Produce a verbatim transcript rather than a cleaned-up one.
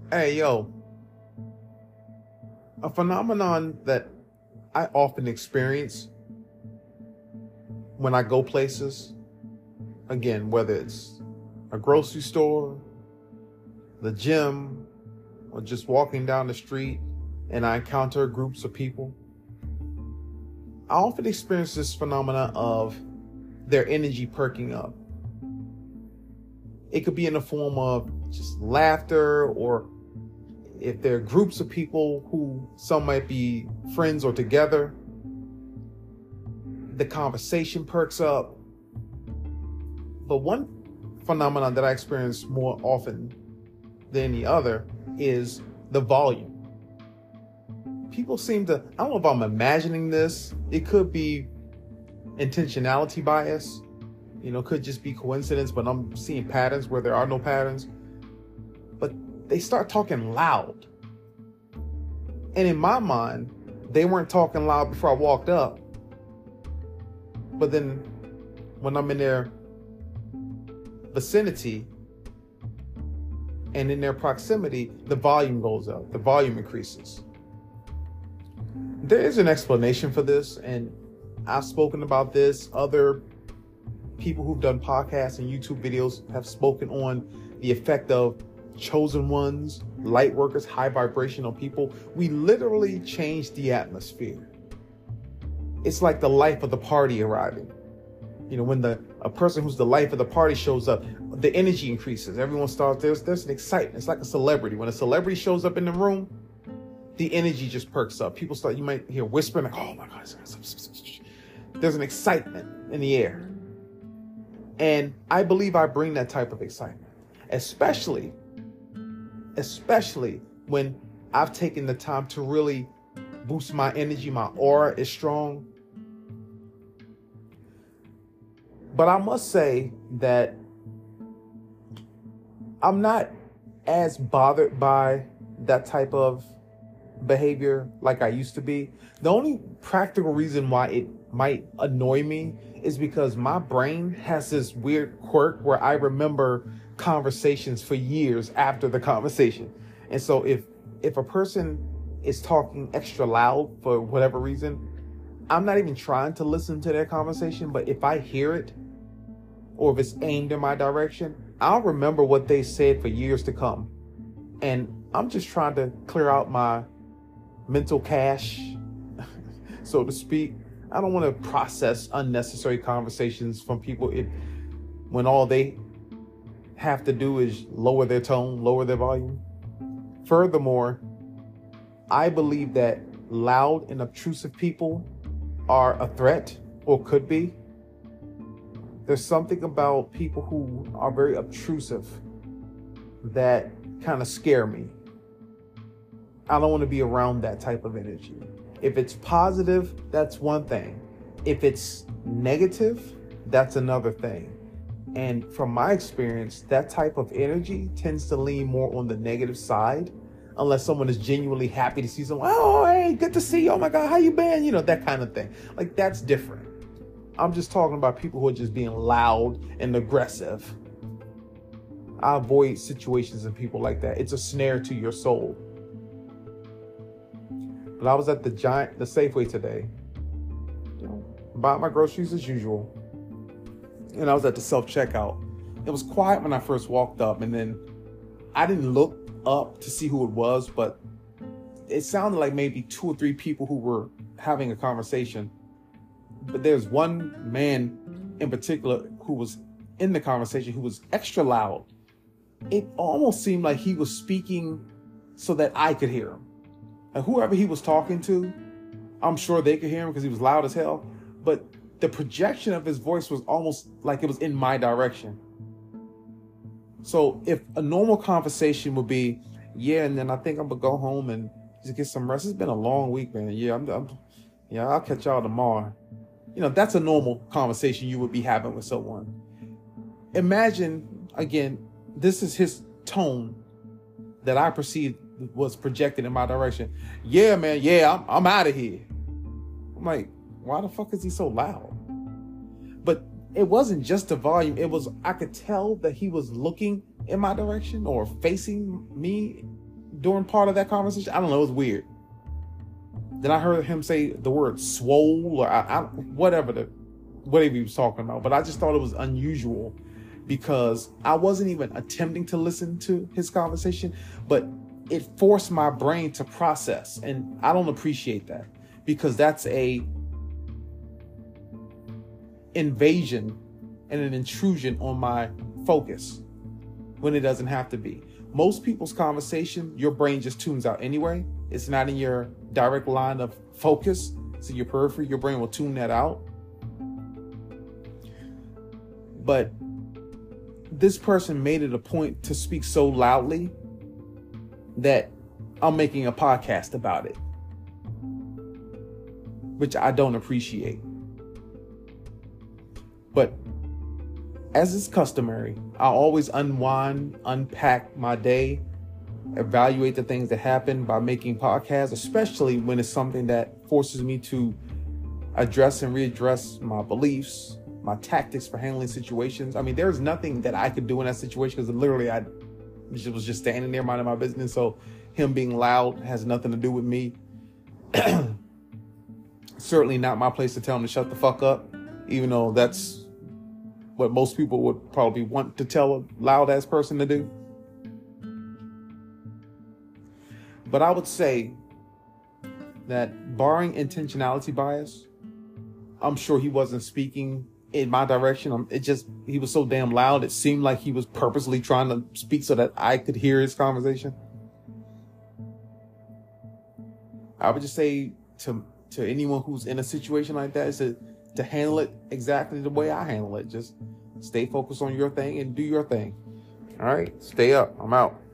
Hey, yo, a phenomenon that I often experience when I go places, again, whether it's a grocery store, the gym, or just walking down the street and I encounter groups of people, I often experience this phenomena of their energy perking up. It could be in the form of just laughter, or if there are groups of people who some might be friends or together, the conversation perks up. But one phenomenon that I experience more often than any other is the volume. People seem to, I don't know if I'm imagining this, it could be intentionality bias, you know, could just be coincidence, but I'm seeing patterns where there are no patterns. But they start talking loud. And in my mind, they weren't talking loud before I walked up. But then when I'm in their vicinity and in their proximity, the volume goes up, the volume increases. There is an explanation for this, and I've spoken about this. Other people who've done podcasts and YouTube videos have spoken on the effect of chosen ones, light workers, high vibrational people. We literally change the atmosphere. It's like the life of the party arriving. You know, when the a person who's the life of the party shows up, the energy increases. Everyone starts, there's there's an excitement. It's like a celebrity. When a celebrity shows up in the room, the energy just perks up. People start, you might hear whispering like, oh my God. There's an excitement in the air. And I believe I bring that type of excitement, especially, especially when I've taken the time to really boost my energy. My aura is strong. But I must say that I'm not as bothered by that type of behavior like I used to be. The only practical reason why it might annoy me is because my brain has this weird quirk where I remember conversations for years after the conversation. And so if if a person is talking extra loud for whatever reason, I'm not even trying to listen to their conversation, but if I hear it or if it's aimed in my direction, I'll remember what they said for years to come. And I'm just trying to clear out my mental cache, so to speak. I don't want to process unnecessary conversations from people if, when all they have to do is lower their tone, lower their volume. Furthermore, I believe that loud and obtrusive people are a threat, or could be. There's something about people who are very obtrusive that kind of scare me. I don't want to be around that type of energy. If it's positive, that's one thing. If it's negative, that's another thing. And from my experience, that type of energy tends to lean more on the negative side, unless someone is genuinely happy to see someone. Oh, hey, good to see you. Oh my God, how you been? You know, that kind of thing. Like, that's different. I'm just talking about people who are just being loud and aggressive. I avoid situations and people like that. It's a snare to your soul. But I was at the giant, the Safeway today, you know, buying my groceries as usual. And I was at the self-checkout. It was quiet when I first walked up, and then I didn't look up to see who it was, but it sounded like maybe two or three people who were having a conversation. But there's one man in particular who was in the conversation who was extra loud. It almost seemed like he was speaking so that I could hear him. And whoever he was talking to, I'm sure they could hear him because he was loud as hell. But the projection of his voice was almost like it was in my direction. So if a normal conversation would be, yeah, and then I think I'm gonna go home and just get some rest. It's been a long week, man. Yeah, I'm, I'm yeah, I'll catch y'all tomorrow. You know, that's a normal conversation you would be having with someone. Imagine, again, this is his tone that I perceived was projected in my direction. Yeah, man, yeah, I'm, I'm out of here. I'm like, why the fuck is he so loud? But it wasn't just the volume. It was, I could tell that he was looking in my direction or facing me. during part of that conversation. I don't know. It was weird. Then I heard him say the word swole or I, I, whatever the whatever he was talking about. But I just thought it was unusual because I wasn't even attempting to listen to his conversation, but it forced my brain to process. And I don't appreciate that because that's a invasion and an intrusion on my focus when it doesn't have to be. Most people's conversation, your brain just tunes out anyway. It's not in your direct line of focus. So your periphery, your brain will tune that out. But this person made it a point to speak so loudly that I'm making a podcast about it, which I don't appreciate. But as is customary, I always unwind, unpack my day, evaluate the things that happen by making podcasts, especially when it's something that forces me to address and readdress my beliefs, my tactics for handling situations. I mean, there's nothing that I could do in that situation because literally I was just standing there minding my business. So him being loud has nothing to do with me. Certainly not my place to tell him to shut the fuck up, even though that's what most people would probably want to tell a loud ass person to do. But I would say that barring intentionality bias, I'm sure he wasn't speaking in my direction. It just, he was so damn loud. It seemed like he was purposely trying to speak so that I could hear his conversation. I would just say to, to anyone who's in a situation like that is to, to handle it exactly the way I handle it. Just stay focused on your thing and do your thing. All right. Stay up. I'm out.